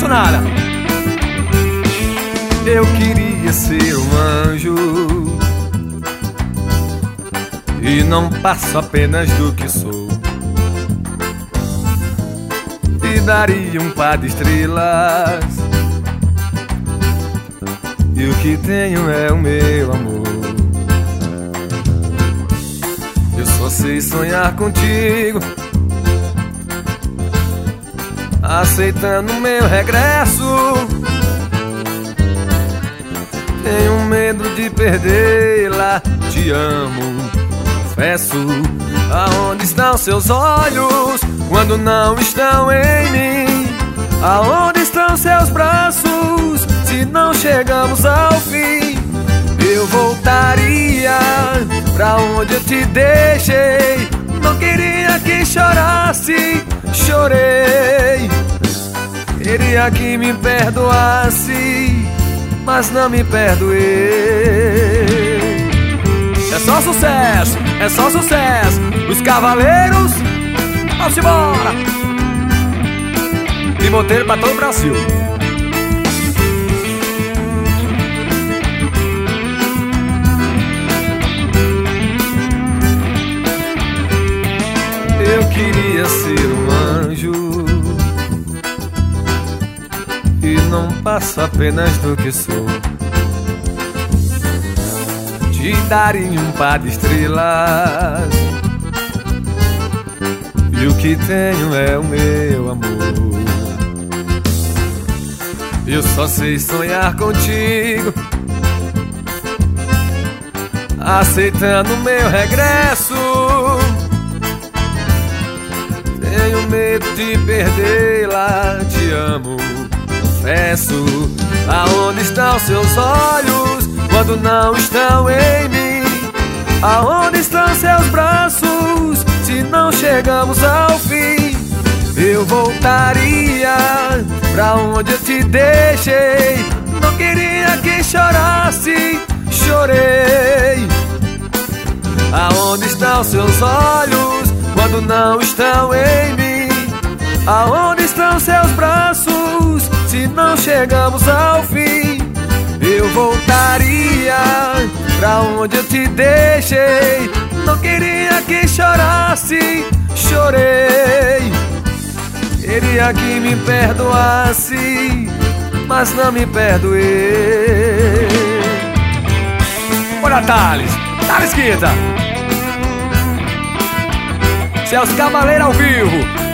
apaixonada. Eu queria ser um anjo e não passo apenas do que sou. Te daria um par de estrelas e o que tenho é o meu amor. Eu só sei sonhar contigo, aceitando meu regresso. Tenho medo de perdê-la, te amo, confesso. Aonde estão seus olhos quando não estão em mim? Aonde estão seus braços se não chegamos ao fim? Eu voltaria pra onde eu te deixei. Não queria que chorasse, chorei. Queria que me perdoasse, mas não me perdoei. É só sucesso, é só sucesso. Os Cavaleiros, vamos embora. E Monteiro pra todo o Brasil. Eu queria ser um anjo e não passo apenas do que sou. Te daria um par de estrelas e o que tenho é o meu amor. Eu só sei sonhar contigo, aceitando meu regresso. Tenho medo de perdê-la, te amo, confesso. Aonde estão seus olhos quando não estão em mim? Aonde estão seus braços se não chegamos ao fim? Eu voltaria pra onde eu te deixei. Não queria que chorasse, chorei. Aonde estão seus olhos quando não estão em mim? Aonde estão seus braços se não chegamos ao fim? Eu voltaria pra onde eu te deixei. Não queria que chorasse, chorei. Queria que me perdoasse, mas não me perdoei. Olha, Thales Quinta. Celso Cavaleiro ao vivo.